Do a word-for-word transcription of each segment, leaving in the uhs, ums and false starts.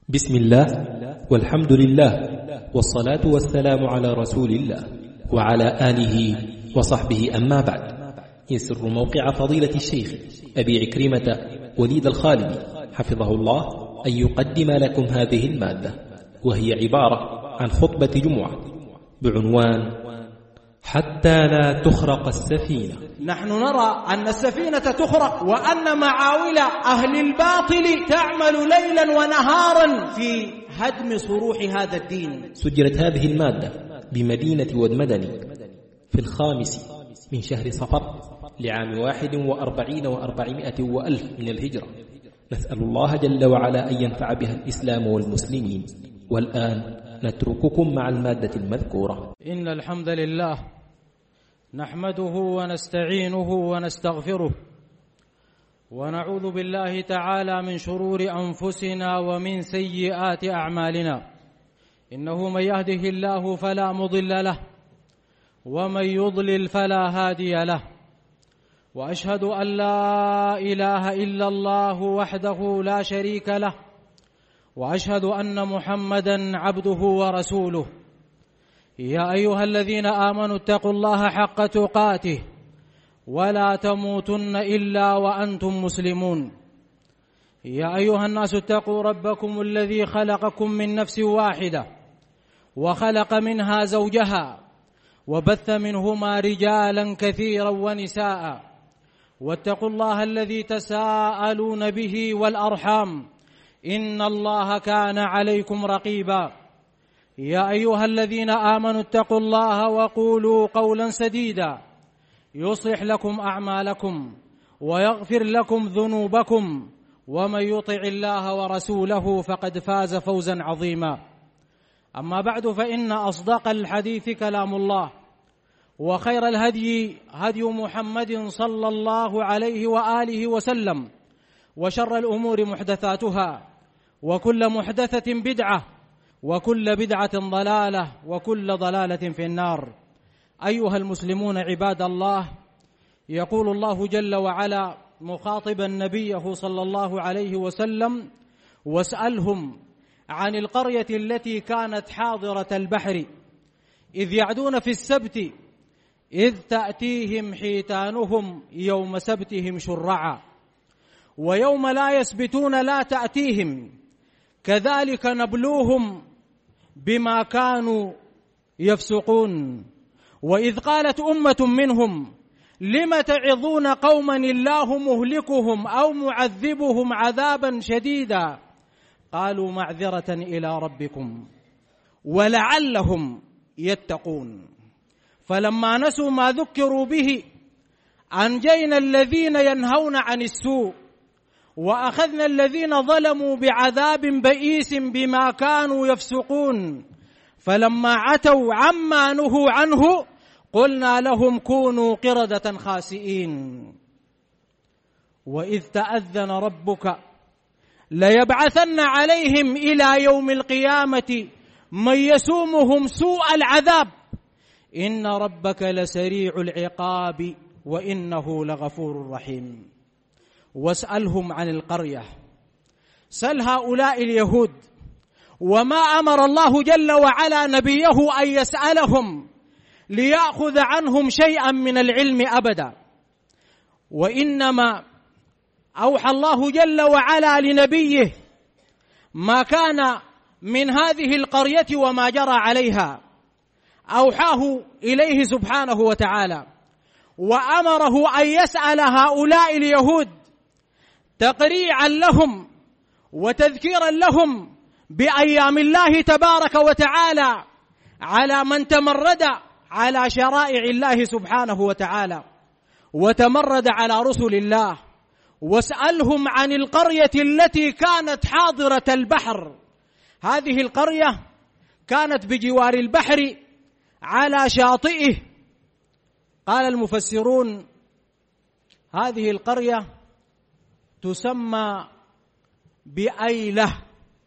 بسم الله والحمد لله والصلاة والسلام على رسول الله وعلى آله وصحبه، أما بعد. يسر موقع فضيلة الشيخ أبي عكرمة وليد الخالدي حفظه الله أن يقدم لكم هذه المادة، وهي عبارة عن خطبة جمعة بعنوان حتى لا تخرق السفينة. نحن نرى أن السفينة تخرق، وأن معاول أهل الباطل تعمل ليلا ونهارا في هدم صروح هذا الدين. سجلت هذه المادة بمدينة ودمدني في الخامس من شهر صفر لعام واحد وأربعين وأربعمائة وألف من الهجرة. نسأل الله جل وعلا أن ينفع بها الإسلام والمسلمين. والآن نترككم مع المادة المذكورة. إن الحمد لله نحمده ونستعينه ونستغفره، ونعوذ بالله تعالى من شرور أنفسنا ومن سيئات أعمالنا. إنه من يهده الله فلا مضل له، ومن يضلل فلا هادي له. وأشهد أن لا إله إلا الله وحده لا شريك له، وأشهد أن محمدًا عبده ورسوله. يا أيها الذين آمنوا اتقوا الله حق تقاته ولا تموتن إلا وأنتم مسلمون. يا أيها الناس اتقوا ربكم الذي خلقكم من نفس واحدة وخلق منها زوجها وبث منهما رجالا كثيرا ونساء، واتقوا الله الذي تساءلون به والأرحام إن الله كان عليكم رقيبا. يا أيها الذين آمنوا اتقوا الله وقولوا قولا سديدا يصلح لكم أعمالكم ويغفر لكم ذنوبكم، ومن يطع الله ورسوله فقد فاز فوزا عظيما. أما بعد، فإن أصدق الحديث كلام الله، وخير الهدي هدي محمد صلى الله عليه وآله وسلم، وشر الأمور محدثاتها، وكل محدثة بدعة، وكل بدعة ضلالة، وكل ضلالة في النار. أيها المسلمون عباد الله، يقول الله جل وعلا مخاطبا نبيه صلى الله عليه وسلم: واسألهم عن القرية التي كانت حاضرة البحر إذ يعدون في السبت إذ تأتيهم حيتانهم يوم سبتهم شرعا ويوم لا يسبتون لا تأتيهم كذلك نبلوهم بما كانوا يفسقون. وإذ قالت أمة منهم لم تعظون قوما الله مهلكهم أو معذبهم عذابا شديدا قالوا معذرة إلى ربكم ولعلهم يتقون. فلما نسوا ما ذكروا به أنجينا الذين ينهون عن السوء وأخذنا الذين ظلموا بعذاب بئيس بما كانوا يفسقون. فلما عتوا عما نهوا عنه قلنا لهم كونوا قردة خاسئين. وإذ تأذن ربك ليبعثن عليهم إلى يوم القيامة من يسومهم سوء العذاب إن ربك لسريع العقاب وإنه لغفور رحيم. واسألهم عن القرية، سل هؤلاء اليهود وما أمر الله جل وعلا نبيه أن يسألهم ليأخذ عنهم شيئا من العلم أبدا، وإنما أوحى الله جل وعلا لنبيه ما كان من هذه القرية وما جرى عليها، أوحاه إليه سبحانه وتعالى، وأمره أن يسأل هؤلاء اليهود تقريعا لهم وتذكيرا لهم بأيام الله تبارك وتعالى على من تمرد على شرائع الله سبحانه وتعالى وتمرد على رسل الله. واسألهم عن القرية التي كانت حاضرة البحر. هذه القرية كانت بجوار البحر على شاطئه. قال المفسرون هذه القرية تسمى بأيلة.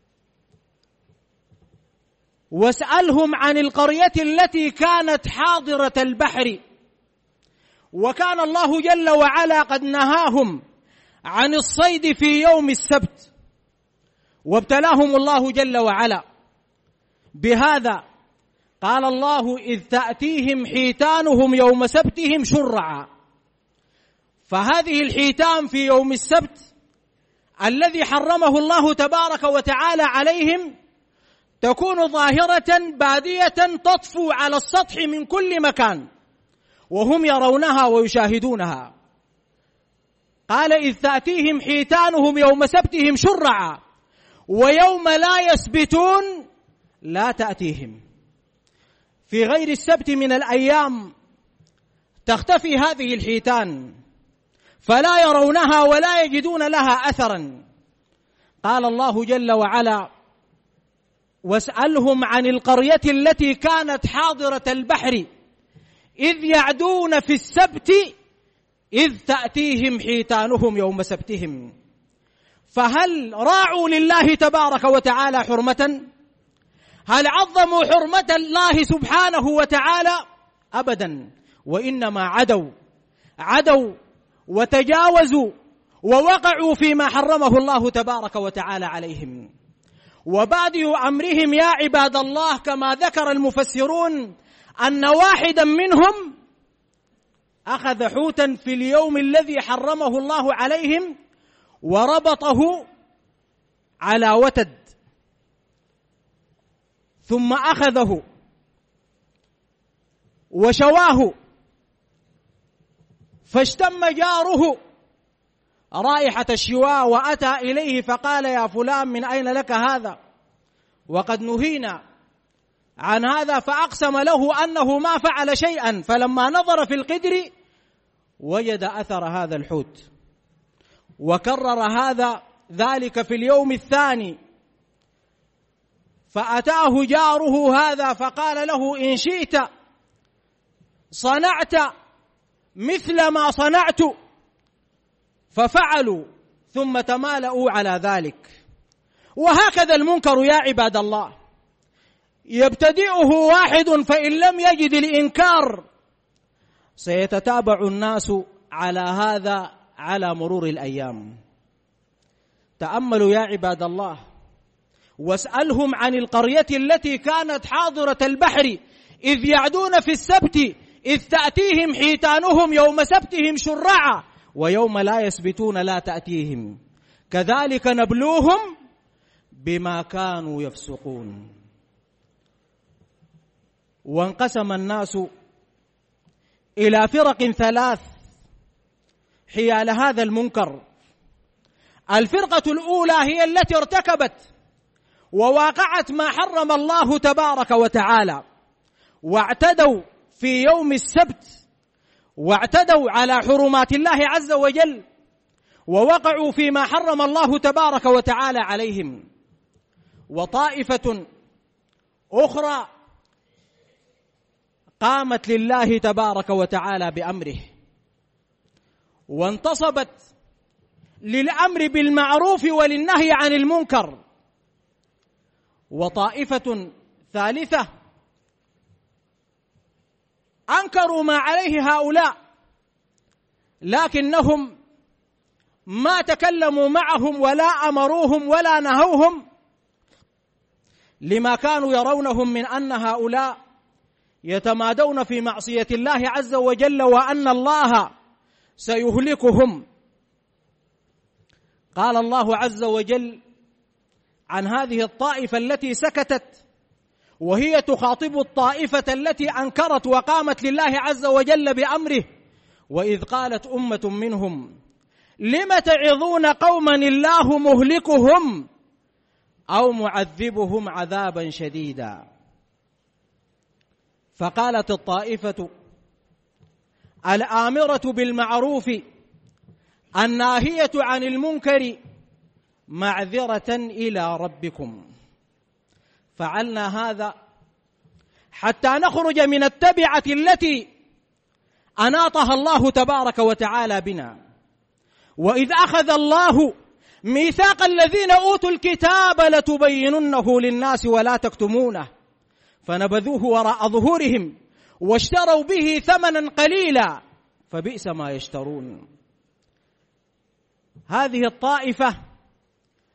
واسألهم عن القرية التي كانت حاضرة البحر، وكان الله جل وعلا قد نهاهم عن الصيد في يوم السبت، وابتلاهم الله جل وعلا بهذا. قال الله: إذ تأتيهم حيتانهم يوم سبتهم شرعا. فهذه الحيتان في يوم السبت الذي حرمه الله تبارك وتعالى عليهم تكون ظاهرة بادية تطفو على السطح من كل مكان وهم يرونها ويشاهدونها. قال: إذ تأتيهم حيتانهم يوم سبتهم شرعا ويوم لا يسبتون لا تأتيهم. في غير السبت من الأيام تختفي هذه الحيتان فلا يرونها ولا يجدون لها أثرا. قال الله جل وعلا: واسألهم عن القرية التي كانت حاضرة البحر إذ يعدون في السبت إذ تأتيهم حيتانهم يوم سبتهم. فهل راعوا لله تبارك وتعالى حرمة؟ هل عظموا حرمة الله سبحانه وتعالى؟ أبدا، وإنما عدوا عدوا وتجاوزوا ووقعوا فيما حرمه الله تبارك وتعالى عليهم. وبادئ أمرهم يا عباد الله كما ذكر المفسرون أن واحدا منهم أخذ حوتا في اليوم الذي حرمه الله عليهم وربطه على وتد، ثم أخذه وشواه، فاشتم جاره رائحة الشواء وأتى إليه فقال: يا فلان، من أين لك هذا؟ وقد نهينا عن هذا. فأقسم له أنه ما فعل شيئا، فلما نظر في القدر وجد أثر هذا الحوت. وكرر هذا ذلك في اليوم الثاني، فأتاه جاره هذا فقال له: إن شئت صنعت مثل ما صنعت. ففعلوا ثم تمالؤوا على ذلك. وهكذا المنكر يا عباد الله، يبتدئه واحد فإن لم يجد الإنكار سيتتابع الناس على هذا على مرور الأيام. تأملوا يا عباد الله، واسألهم عن القرية التي كانت حاضرة البحر إذ يعدون في السبت إذ تأتيهم حيتانهم يوم سبتهم شرعا ويوم لا يسبتون لا تأتيهم كذلك نبلوهم بما كانوا يفسقون. وانقسم الناس إلى فرق ثلاث حيال هذا المنكر. الفرقة الأولى هي التي ارتكبت وواقعت ما حرم الله تبارك وتعالى، واعتدوا في يوم السبت واعتدوا على حرمات الله عز وجل، ووقعوا فيما حرم الله تبارك وتعالى عليهم. وطائفة أخرى قامت لله تبارك وتعالى بأمره وانتصبت للأمر بالمعروف وللنهي عن المنكر. وطائفة ثالثة أنكروا ما عليه هؤلاء، لكنهم ما تكلموا معهم ولا أمروهم ولا نهوهم، لما كانوا يرونهم من أن هؤلاء يتمادون في معصية الله عز وجل وأن الله سيهلكهم. قال الله عز وجل عن هذه الطائفة التي سكتت وهي تخاطب الطائفة التي أنكرت وقامت لله عز وجل بأمره: وإذ قالت أمة منهم لم تعظون قوما الله مهلكهم أو معذبهم عذابا شديدا. فقالت الطائفة الآمرة بالمعروف الناهية عن المنكر معذرة إلى ربكم. فعلنا هذا حتى نخرج من التبعة التي أناطها الله تبارك وتعالى بنا. وإذ أخذ الله ميثاق الذين أوتوا الكتاب لتبيننه للناس ولا تكتمونه فنبذوه وراء ظهورهم واشتروا به ثمنا قليلا فبئس ما يشترون. هذه الطائفة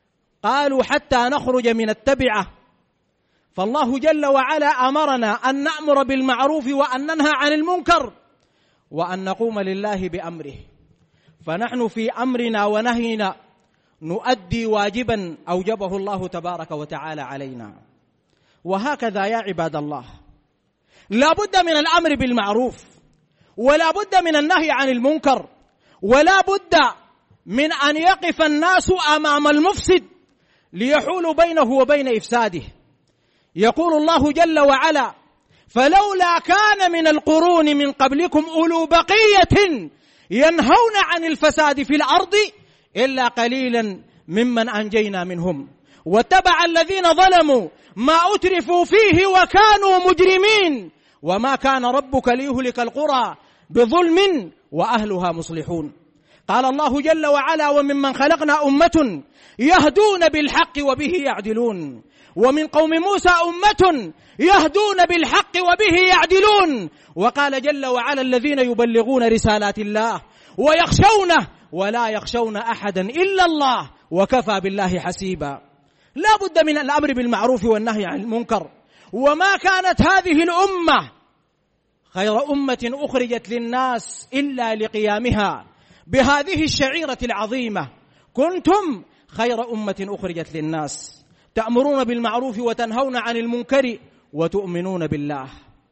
قالوا حتى نخرج من التبعة. فالله جل وعلا أمرنا أن نأمر بالمعروف وأن ننهى عن المنكر وأن نقوم لله بأمره، فنحن في أمرنا ونهينا نؤدي واجبا أوجبه الله تبارك وتعالى علينا. وهكذا يا عباد الله، لا بد من الأمر بالمعروف ولا بد من النهي عن المنكر، ولا بد من أن يقف الناس أمام المفسد ليحول بينه وبين إفساده. يقول الله جل وعلا: فلولا كان من القرون من قبلكم أولو بقية ينهون عن الفساد في الأرض إلا قليلا ممن أنجينا منهم واتبع الذين ظلموا ما أترفوا فيه وكانوا مجرمين وما كان ربك ليهلك القرى بظلم وأهلها مصلحون. قال الله جل وعلا: وممن خلقنا أمة يهدون بالحق وبه يعدلون، ومن قوم موسى أمة يهدون بالحق وبه يعدلون. وقال جل وعلا: الذين يبلغون رسالات الله ويخشونه ولا يخشون أحدا إلا الله وكفى بالله حسيبا. لا بد من الأمر بالمعروف والنهي عن المنكر. وما كانت هذه الأمة خير أمة أخرجت للناس إلا لقيامها بهذه الشعيرة العظيمة: كنتم خير أمة أخرجت للناس تأمرون بالمعروف وتنهون عن المنكر وتؤمنون بالله.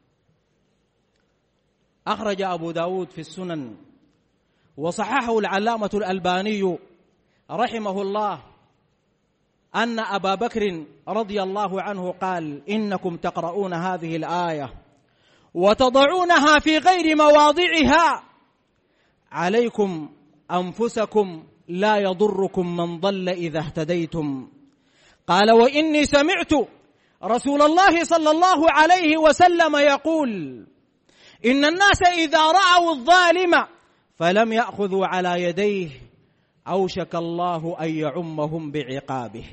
أخرج أبو داود في السنن وصححه العلامة الألباني رحمه الله أن أبا بكر رضي الله عنه قال: إنكم تقرؤون هذه الآية وتضعونها في غير مواضعها، عليكم أنفسكم لا يضركم من ضل إذا اهتديتم. قال: وإني سمعت رسول الله صلى الله عليه وسلم يقول: إن الناس إذا رأوا الظالم فلم يأخذوا على يديه أوشك الله أن يعمهم بعقابه.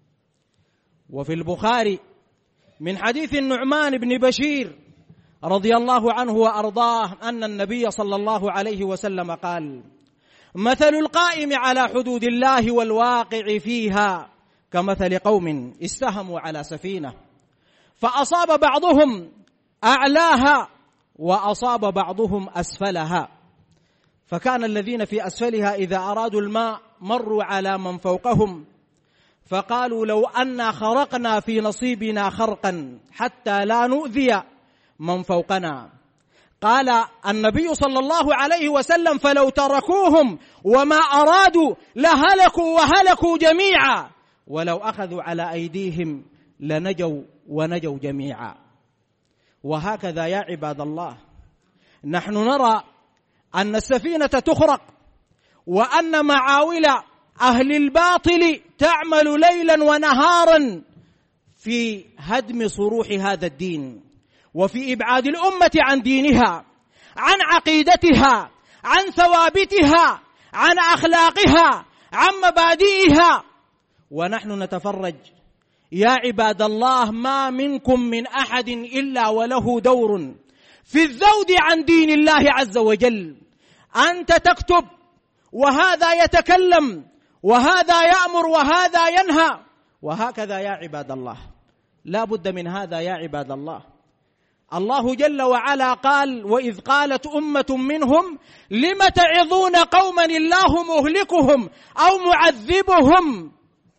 وفي البخاري من حديث النعمان بن بشير رضي الله عنه وأرضاه أن النبي صلى الله عليه وسلم قال: مثل القائم على حدود الله والواقع فيها كمثل قوم استهموا على سفينة فأصاب بعضهم أعلاها وأصاب بعضهم أسفلها، فكان الذين في أسفلها إذا أرادوا الماء مروا على من فوقهم فقالوا: لو أنا خرقنا في نصيبنا خرقا حتى لا نؤذي من فوقنا. قال النبي صلى الله عليه وسلم: فلو تركوهم وما أرادوا لهلكوا وهلكوا جميعا، ولو أخذوا على أيديهم لنجوا ونجوا جميعا. وهكذا يا عباد الله، نحن نرى أن السفينة تخرق وأن معاول أهل الباطل تعمل ليلا ونهارا في هدم صروح هذا الدين وفي إبعاد الأمة عن دينها، عن عقيدتها، عن ثوابتها، عن أخلاقها، عن مبادئها. ونحن نتفرج يا عباد الله، ما منكم من أحد إلا وله دور في الذود عن دين الله عز وجل. أنت تكتب وهذا يتكلم وهذا يأمر وهذا ينهى، وهكذا يا عباد الله. لا بد من هذا يا عباد الله. الله جل وعلا قال: وإذ قالت أمة منهم لم تعظون قوما الله مهلكهم أو معذبهم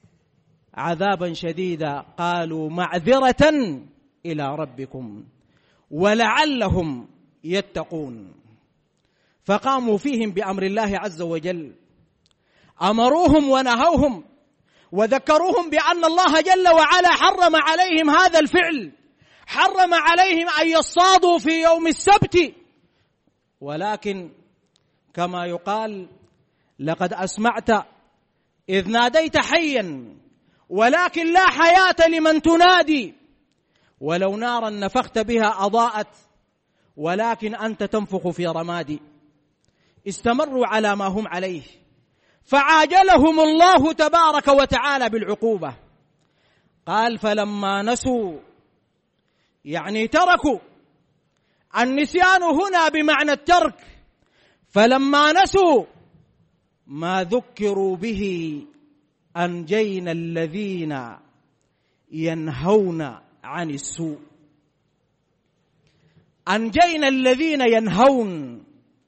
عذابا شديدا قالوا معذرة إلى ربكم ولعلهم يتقون. فقاموا فيهم بأمر الله عز وجل، أمروهم ونهوهم وذكروهم بأن الله جل وعلا حرم عليهم هذا الفعل، حرم عليهم أن يصطادوا في يوم السبت. ولكن كما يقال: لقد أسمعت إذ ناديت حيا ولكن لا حياة لمن تنادي، ولو نارا نفخت بها أضاءت ولكن أنت تنفخ في رمادي. استمروا على ما هم عليه فعاجلهم الله تبارك وتعالى بالعقوبة. قال: فلما نسوا، يعني تركوا. النسيان هنا بمعنى الترك. فلما نسوا ما ذكروا به أنجينا الذين ينهون عن السوء. أنجينا الذين ينهون،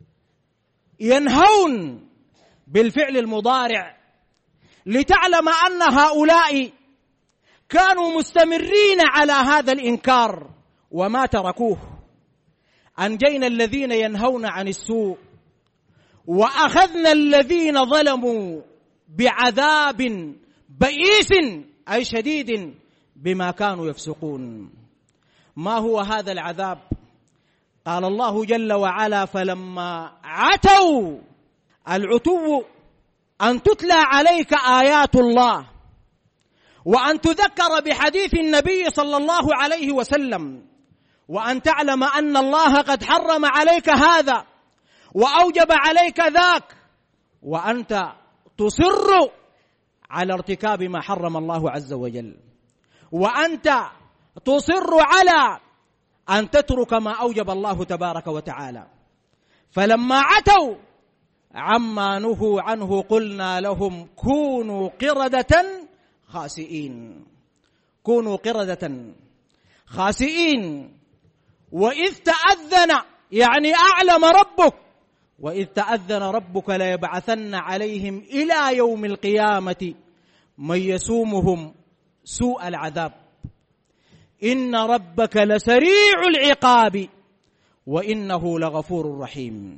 ينهون بالفعل المضارع، لتعلم أن هؤلاء كانوا مستمرين على هذا الإنكار وما تركوه. أنجينا الذين ينهون عن السوء وأخذنا الذين ظلموا بعذاب بئيس أي شديد بما كانوا يفسقون. ما هو هذا العذاب؟ قال الله جل وعلا: فلما عتوا. العتو أن تتلى عليك آيات الله وأن تذكر بحديث النبي صلى الله عليه وسلم، وأن تعلم أن الله قد حرم عليك هذا وأوجب عليك ذاك، وأنت تصر على ارتكاب ما حرم الله عز وجل، وأنت تصر على أن تترك ما أوجب الله تبارك وتعالى. فلما عتوا عما نهوا عنه قلنا لهم كونوا قردة خاسئين. كونوا قردة خاسئين. وإذ تأذن يعني أعلم ربك، وإذ تأذن ربك ليبعثن عليهم إلى يوم القيامة من يسومهم سوء العذاب إن ربك لسريع العقاب وإنه لغفور رحيم.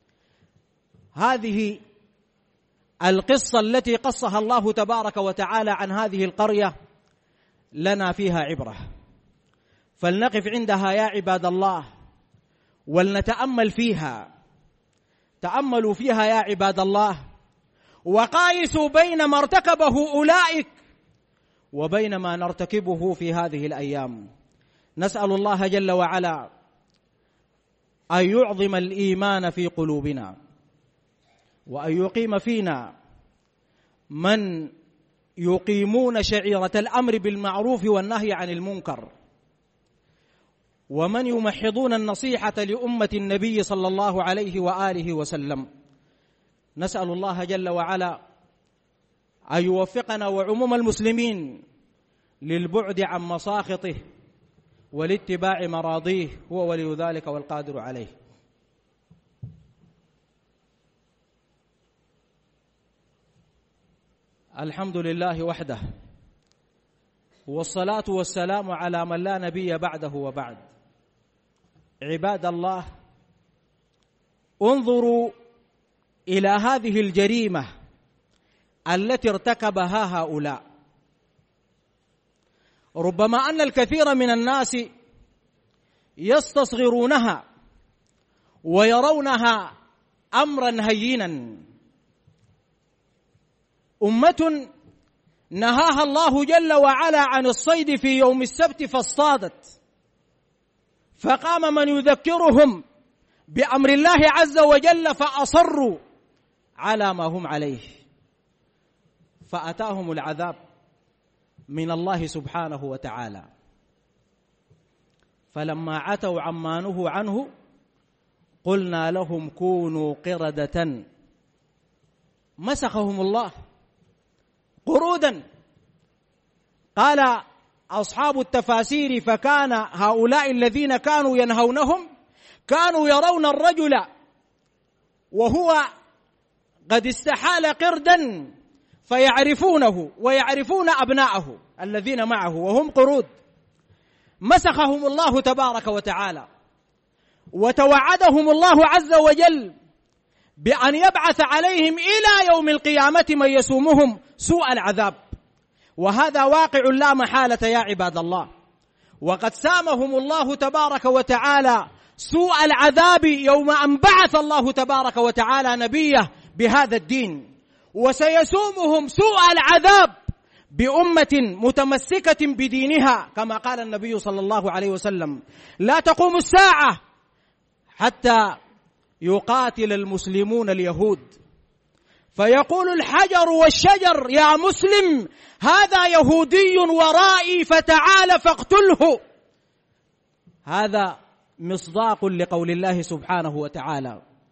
هذه القصة التي قصها الله تبارك وتعالى عن هذه القرية لنا فيها عبرة، فلنقف عندها يا عباد الله ولنتأمل فيها. تأملوا فيها يا عباد الله وقايسوا بين ما ارتكبه أولئك وبين ما نرتكبه في هذه الأيام. نسأل الله جل وعلا أن يعظم الإيمان في قلوبنا، وأن يقيم فينا من يقيمون شعيرة الأمر بالمعروف والنهي عن المنكر، ومن يمحضون النصيحة لأمة النبي صلى الله عليه وآله وسلم. نسأل الله جل وعلا أن يوفقنا وعموم المسلمين للبعد عن مساخطه ولاتباع مراضيه، هو ولي ذلك والقادر عليه. الحمد لله وحده، والصلاة والسلام على من لا نبي بعده وبعد. عباد الله، انظروا إلى هذه الجريمة التي ارتكبها هؤلاء. ربما أن الكثير من الناس يستصغرونها ويرونها أمرا هينا. أمة نهاها الله جل وعلا عن الصيد في يوم السبت فاصطادت، فقام من يذكرهم بأمر الله عز وجل فأصروا على ما هم عليه، فأتاهم العذاب من الله سبحانه وتعالى. فلما عتوا عما نهوا عنه قلنا لهم كونوا قردة، مسخهم الله قرودا. قال أصحاب التفاسير فكان هؤلاء الذين كانوا ينهونهم كانوا يرون الرجل وهو قد استحال قردا فيعرفونه ويعرفون أبناءه الذين معه وهم قرود. مسخهم الله تبارك وتعالى، وتوعدهم الله عز وجل بأن يبعث عليهم إلى يوم القيامة من يسومهم سوء العذاب، وهذا واقع لا محالة يا عباد الله. وقد سامهم الله تبارك وتعالى سوء العذاب يوم أن بعث الله تبارك وتعالى نبيه بهذا الدين، وسيسومهم سوء العذاب بأمة متمسكة بدينها، كما قال النبي صلى الله عليه وسلم: لا تقوم الساعة حتى يقاتل المسلمون اليهود، فيقول الحجر والشجر يا مسلم هذا يهودي ورائي فتعال فاقتله. هذا مصداق لقول الله سبحانه وتعالى: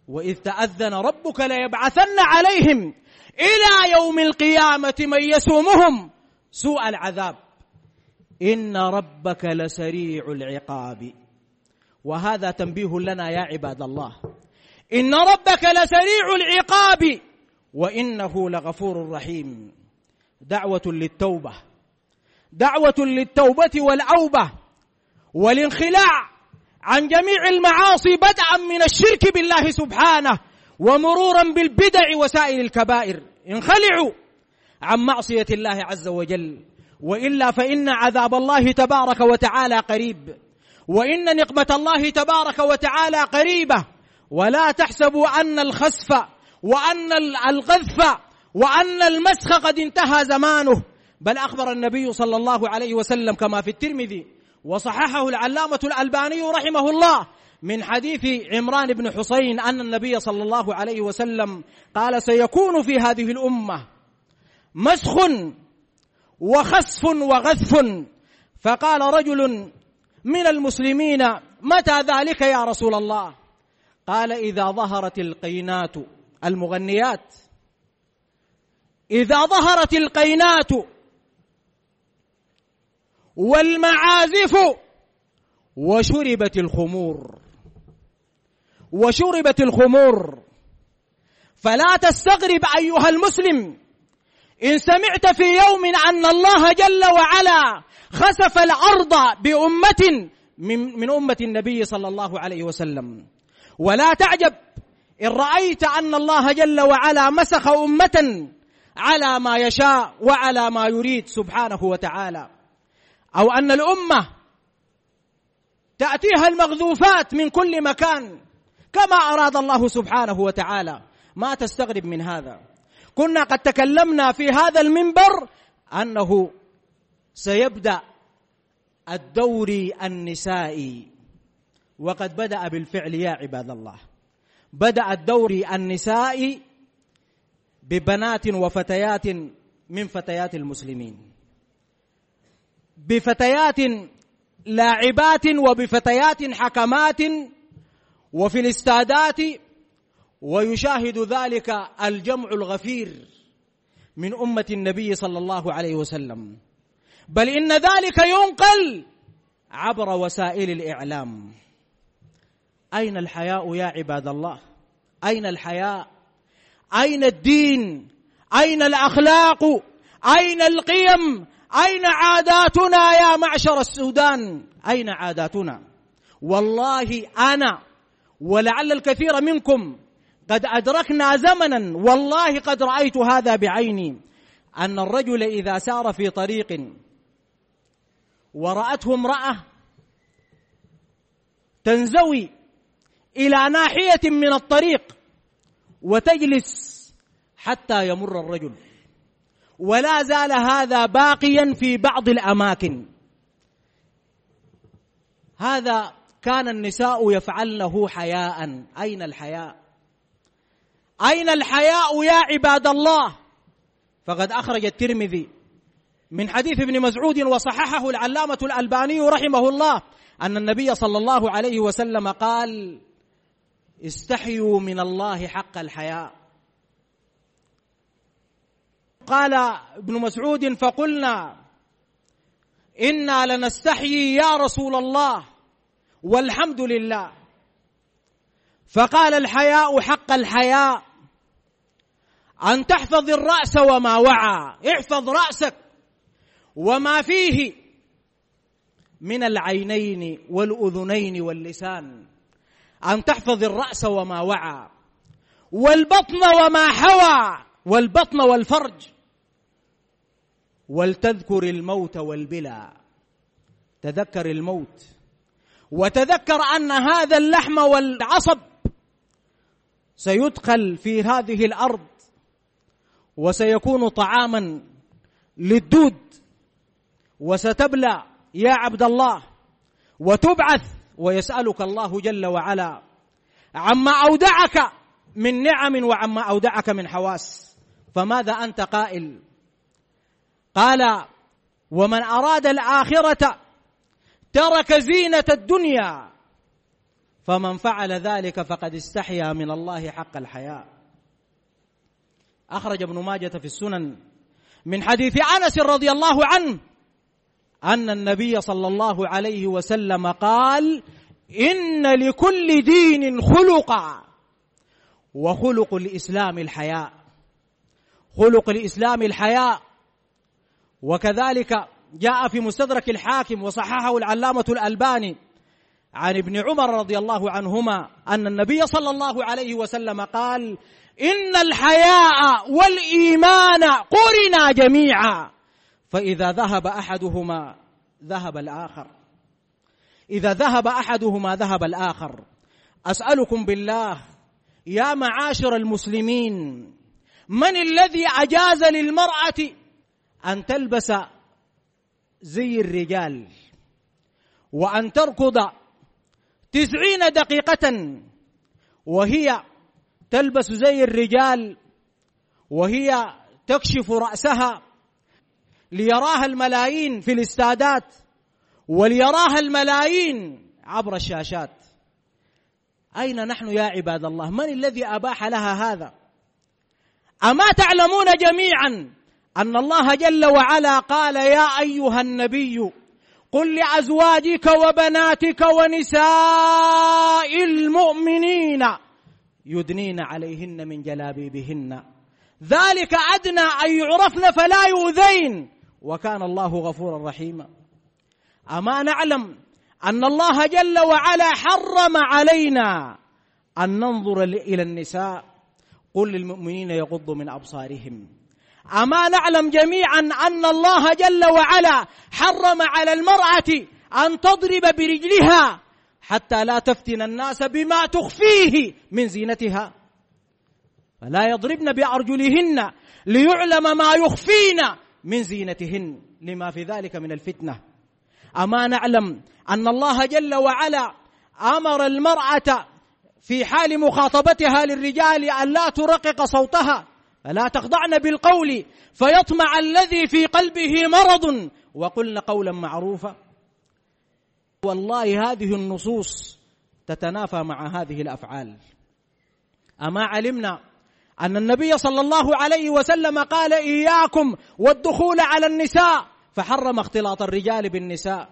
وإذ تأذن ربك ليبعثن عليهم إلى يوم القيامة من يسومهم سوء العذاب إن ربك لسريع العقاب. وهذا تنبيه لنا يا عباد الله، إن ربك لسريع العقاب وإنه لغفور رحيم. دعوة للتوبة، دعوة للتوبة والأوبة والانخلاع عن جميع المعاصي بدءا من الشرك بالله سبحانه ومرورا بالبدع وسائر الكبائر. انخلعوا عن معصية الله عز وجل، وإلا فإن عذاب الله تبارك وتعالى قريب، وإن نقمة الله تبارك وتعالى قريبة. ولا تحسبوا أن الخسف وأن الغذف وأن المسخ قد انتهى زمانه، بل أخبر النبي صلى الله عليه وسلم كما في الترمذي وصححه العلامة الألباني رحمه الله من حديث عمران بن حسين أن النبي صلى الله عليه وسلم قال: سيكون في هذه الأمة مسخ وخسف وغذف. فقال رجل من المسلمين: متى ذلك يا رسول الله؟ قال: إذا ظهرت القينات المغنيات، إذا ظهرت القينات والمعازف وشربت الخمور وشربت الخمور. فلا تستغرب أيها المسلم إن سمعت في يوم أن الله جل وعلا خسف الأرض بأمة من, من أمة النبي صلى الله عليه وسلم. ولا تعجب إن رأيت أن الله جل وعلا مسخ أمة على ما يشاء وعلى ما يريد سبحانه وتعالى، أو أن الأمة تأتيها المغذوفات من كل مكان كما أراد الله سبحانه وتعالى. ما تستغرب من هذا. كنا قد تكلمنا في هذا المنبر أنه سيبدأ الدور النسائي، وقد بدأ بالفعل يا عباد الله. بدأ الدور النسائي ببنات وفتيات من فتيات المسلمين، بفتيات لاعبات وبفتيات حكمات وفي الاستادات، ويشاهد ذلك الجمع الغفير من أمة النبي صلى الله عليه وسلم، بل إن ذلك ينقل عبر وسائل الإعلام. أين الحياء يا عباد الله؟ أين الحياء؟ أين الدين؟ أين الأخلاق؟ أين القيم؟ أين عاداتنا يا معشر السودان؟ أين عاداتنا؟ والله أنا ولعل الكثير منكم قد أدركنا زمنا، والله قد رأيت هذا بعيني، أن الرجل إذا سار في طريق ورأته امرأة تنزوي إلى ناحية من الطريق وتجلس حتى يمر الرجل، ولا زال هذا باقيا في بعض الأماكن. هذا كان النساء يفعلنه حياء. أين الحياء؟ أين الحياء يا عباد الله؟ فقد أخرج الترمذي من حديث ابن مسعود وصححه العلامة الألباني رحمه الله أن النبي صلى الله عليه وسلم قال: استحيوا من الله حق الحياء. قال ابن مسعود: فقلنا إنا لنستحيي يا رسول الله والحمد لله. فقال: الحياء حق الحياء أن تحفظ الرأس وما وعى. احفظ رأسك وما فيه من العينين والأذنين واللسان، أن تحفظ الرأس وما وعى، والبطن وما حوى، والبطن والفرج، ولتذكر الموت والبلى. تذكر الموت، وتذكر أن هذا اللحم والعصب سيدخل في هذه الأرض وسيكون طعاما للدود، وستبلى يا عبد الله وتبعث، ويسألك الله جل وعلا عما أودعك من نعم وعما أودعك من حواس، فماذا أنت قائل؟ قال: ومن أراد الآخرة ترك زينة الدنيا فمن فعل ذلك فقد استحيا من الله حق الحياء. أخرج ابن ماجة في السنن من حديث أنس رضي الله عنه أن النبي صلى الله عليه وسلم قال: إن لكل دين خلقا، وخلق الإسلام الحياء. خلق الإسلام الحياء. وكذلك جاء في مستدرك الحاكم وصححه العلامة الألباني عن ابن عمر رضي الله عنهما أن النبي صلى الله عليه وسلم قال: إن الحياء والإيمان قرنا جميعا، فإذا ذهب أحدهما ذهب الآخر. إذا ذهب أحدهما ذهب الآخر. أسألكم بالله يا معاشر المسلمين، من الذي أجاز للمرأة أن تلبس زي الرجال وأن تركض تسعين دقيقة وهي تلبس زي الرجال وهي تكشف رأسها ليراها الملايين في الاستادات وليراها الملايين عبر الشاشات؟ أين نحن يا عباد الله؟ من الذي أباح لها هذا؟ أما تعلمون جميعا أن الله جل وعلا قال: يا أيها النبي قل لأزواجك وبناتك ونساء المؤمنين يدنين عليهن من جلابيبهن ذلك أدنى أن يعرفن فلا يؤذين وكان الله غفورا رحيما. أما نعلم أن الله جل وعلا حرم علينا أن ننظر إلى النساء؟ قل للمؤمنين يغضوا من أبصارهم. أما نعلم جميعا أن الله جل وعلا حرم على المرأة أن تضرب برجلها حتى لا تفتن الناس بما تخفيه من زينتها؟ فلا يضربن بأرجلهن ليعلم ما يخفين من زينتهن لما في ذلك من الفتنة. أما نعلم أن الله جل وعلا أمر المرأة في حال مخاطبتها للرجال أن لا ترقق صوتها فلا تخضعن بالقول فيطمع الذي في قلبه مرض وقلن قولا معروفا. والله هذه النصوص تتنافى مع هذه الأفعال. أما علمنا أن النبي صلى الله عليه وسلم قال: إياكم والدخول على النساء، فحرم اختلاط الرجال بالنساء.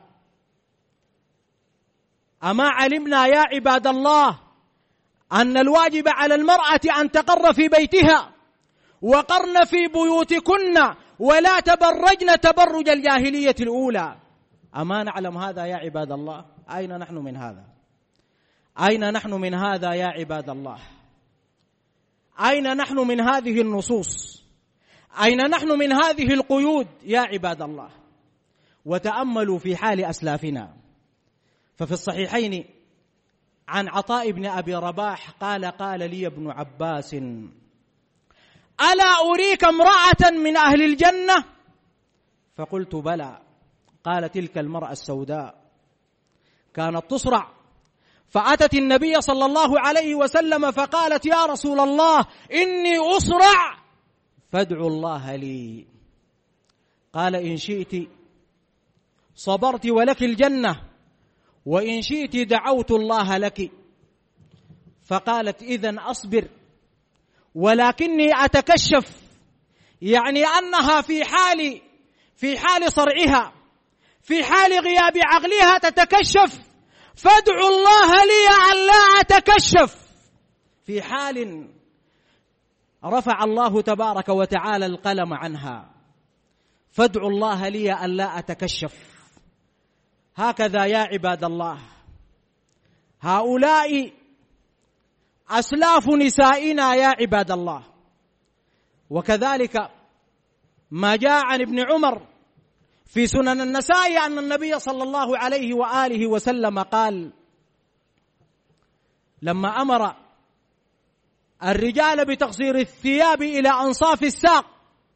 أما علمنا يا عباد الله أن الواجب على المرأة أن تقر في بيتها وقرن في بيوتكن ولا تبرجن تبرج الجاهلية الأولى. أما نعلم هذا يا عباد الله؟ أين نحن من هذا؟ أين نحن من هذا يا عباد الله؟ أين نحن من هذه النصوص؟ أين نحن من هذه القيود يا عباد الله؟ وتأملوا في حال أسلافنا، ففي الصحيحين عن عطاء بن أبي رباح قال: قال لي ابن عباس: ألا أريك امرأة من أهل الجنة؟ فقلت: بلى. قال: تلك المرأة السوداء كانت تصرع، فأتت النبي صلى الله عليه وسلم فقالت: يا رسول الله إني أصرع فادعوا الله لي. قال: إن شئت صبرت ولك الجنة، وإن شئت دعوت الله لك. فقالت: إذن أصبر ولكني أتكشف، يعني أنها في حال في حال صرعها في حال غياب عقلها تتكشف، فادعوا الله لي أن لا أتكشف في حال رفع الله تبارك وتعالى القلم عنها. فادعوا الله لي أن لا أتكشف. هكذا يا عباد الله هؤلاء أسلاف نسائنا يا عباد الله. وكذلك ما جاء عن ابن عمر في سنن النسائي أن النبي صلى الله عليه وآله وسلم قال: لما أمر الرجال بتقصير الثياب إلى أنصاف الساق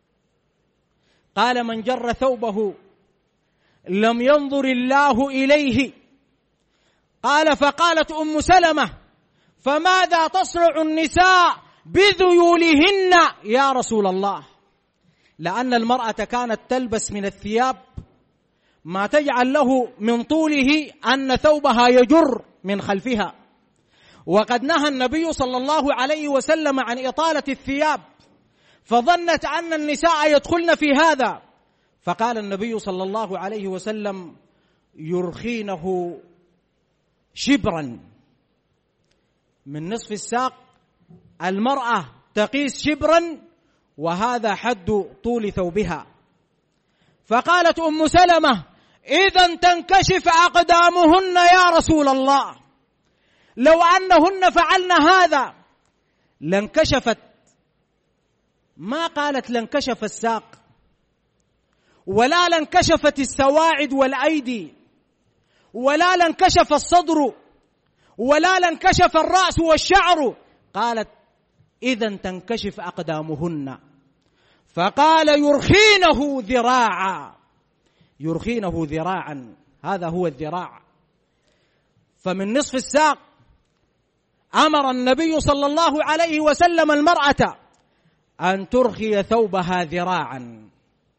قال: من جر ثوبه لم ينظر الله إليه. قال: فقالت أم سلمة: فماذا تصنع النساء بذيولهن يا رسول الله؟ لأن المرأة كانت تلبس من الثياب ما تجعل له من طوله أن ثوبها يجر من خلفها، وقد نهى النبي صلى الله عليه وسلم عن إطالة الثياب، فظنت أن النساء يدخلن في هذا، فقال النبي صلى الله عليه وسلم: يرخينه شبرا، من نصف الساق المرأة تقيس شبرا، وهذا حد طول ثوبها. فقالت أم سلمة: إذن تنكشف أقدامهن يا رسول الله، لو أنهن فعلن هذا لانكشفت. ما قالت لانكشف الساق، ولا لانكشفت السواعد والأيدي، ولا لانكشف الصدر، ولا لانكشف الرأس والشعر، قالت: إذن تنكشف أقدامهن. فقال: يرخينه ذراعا، يرخينه ذراعا، هذا هو الذراع. فمن نصف الساق أمر النبي صلى الله عليه وسلم المرأة أن ترخي ثوبها ذراعا.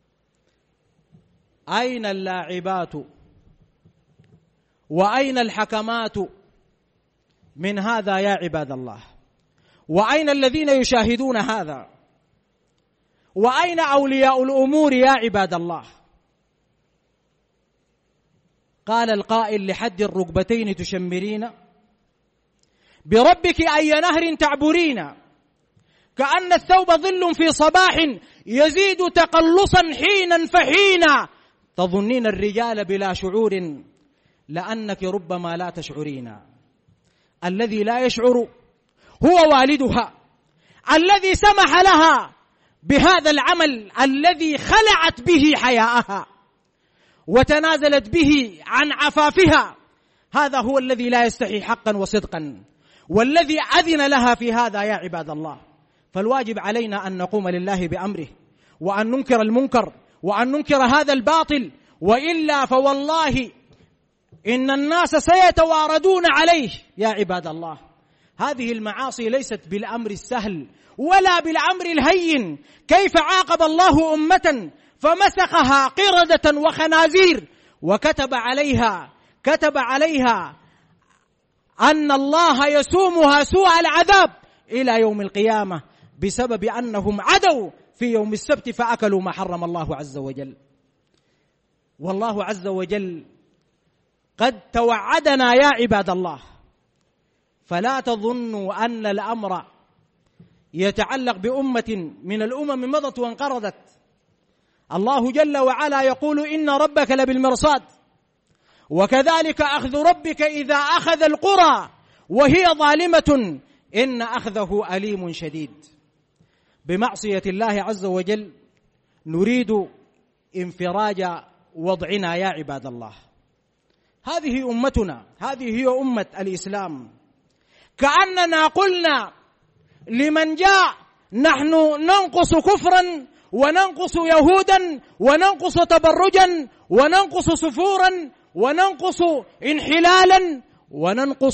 أين اللاعبات وأين الحكمات من هذا يا عباد الله؟ وأين الذين يشاهدون هذا؟ وأين أولياء الأمور يا عباد الله؟ قال القائل: لحد الركبتين تشمرين، بربك أي نهر تعبرين، كأن الثوب ظل في صباح يزيد تقلصا حينا فحينا، تظنين الرجال بلا شعور لأنك ربما لا تشعرين. الذي لا يشعر هو والدها، الذي سمح لها بهذا العمل، الذي خلعت به حياءها وتنازلت به عن عفافها. هذا هو الذي لا يستحي حقا وصدقا، والذي أذن لها في هذا يا عباد الله. فالواجب علينا أن نقوم لله بأمره، وأن ننكر المنكر، وأن ننكر هذا الباطل، وإلا فوالله إن الناس سيتواردون عليه يا عباد الله. هذه المعاصي ليست بالأمر السهل ولا بالأمر الهين. كيف عاقب الله أمة فمسخها قردة وخنازير، وكتب عليها كتب عليها أن الله يسومها سوء العذاب إلى يوم القيامة بسبب أنهم عدوا في يوم السبت فأكلوا ما حرم الله عز وجل. والله عز وجل قد توعدنا يا عباد الله، فلا تظنوا أن الأمر يتعلق بأمة من الأمم مضت وانقرضت. الله جل وعلا يقول: إن ربك لبالمرصاد، وكذلك أخذ ربك إذا أخذ القرى وهي ظالمة إن أخذه أليم شديد. بمعصية الله عز وجل نريد انفراج وضعنا يا عباد الله. هذه أمتنا، هذه هي أمة الإسلام. كأننا قلنا لمن جاء: نحن ننقص كفرا وننقص يهودا وننقص تبرجا وننقص سفورا وننقص انحلالا وننقص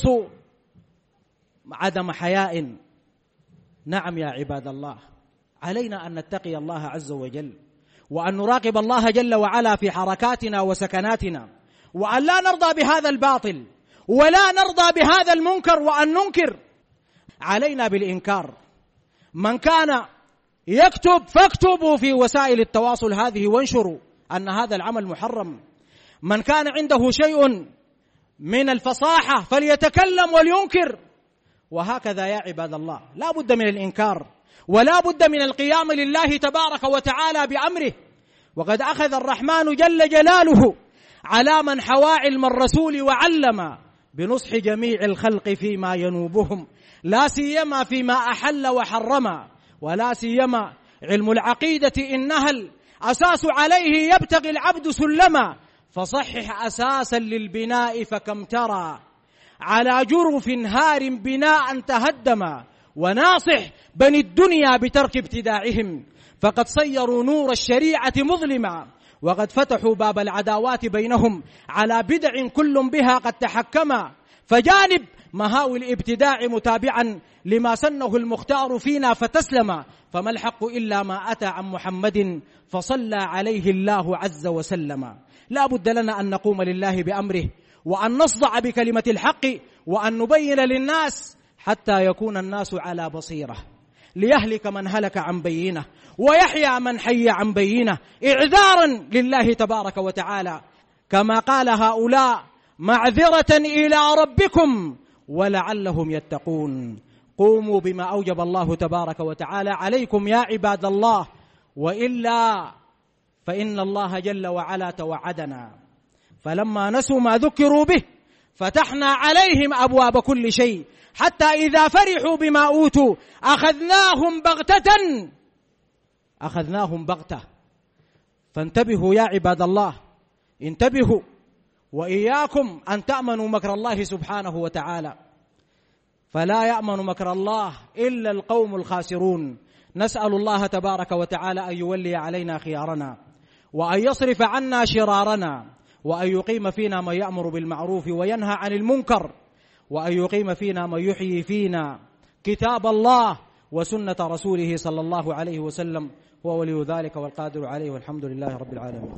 عدم حياء. نعم يا عباد الله، علينا أن نتقي الله عز وجل، وأن نراقب الله جل وعلا في حركاتنا وسكناتنا، وأن لا نرضى بهذا الباطل ولا نرضى بهذا المنكر، وأن ننكر. علينا بالإنكار. من كان يكتب فاكتبوا في وسائل التواصل هذه وانشروا أن هذا العمل محرم. من كان عنده شيء من الفصاحة فليتكلم ولينكر. وهكذا يا عباد الله، لا بد من الإنكار، ولا بد من القيام لله تبارك وتعالى بأمره. وقد أخذ الرحمن جل جلاله على من حوى علم الرسول وعلم بنصح جميع الخلق فيما ينوبهم، لا سيما فيما أحل وحرم، ولا سيما علم العقيدة إنها الأساس عليه يبتغي العبد سلما، فصحح أساسا للبناء فكم ترى على جرف هار بناء تهدما، وناصح بني الدنيا بترك ابتداعهم فقد صيروا نور الشريعة مظلما، وقد فتحوا باب العداوات بينهم على بدع كل بها قد تحكما، فجانب مهاوي الابتداع متابعا لما سنه المختار فينا فتسلم، فما الحق إلا ما أتى عن محمد فصلى عليه الله عز وسلم. لا بد لنا أن نقوم لله بأمره، وأن نصدع بكلمة الحق وأن نبين للناس حتى يكون الناس على بصيرة، ليهلك من هلك عن بينه ويحيى من حي عن بينه، إعذارا لله تبارك وتعالى كما قال هؤلاء معذرة إلى ربكم ولعلهم يتقون. قوموا بما أوجب الله تبارك وتعالى عليكم يا عباد الله، وإلا فإن الله جل وعلا توعدنا، فلما نسوا ما ذكروا به فتحنا عليهم أبواب كل شيء حتى إذا فرحوا بما أوتوا أخذناهم بغتة أخذناهم بغتة. فانتبهوا يا عباد الله، انتبهوا، وإياكم أن تأمنوا مكر الله سبحانه وتعالى، فلا يأمن مكر الله إلا القوم الخاسرون. نسأل الله تبارك وتعالى أن يولي علينا خيارنا، وأن يصرف عنا شرارنا، وأن يقيم فينا من يأمر بالمعروف وينهى عن المنكر، وأن يقيم فينا من يحيي فينا كتاب الله وسنة رسوله صلى الله عليه وسلم، وولي ذلك والقادر عليه، والحمد لله رب العالمين.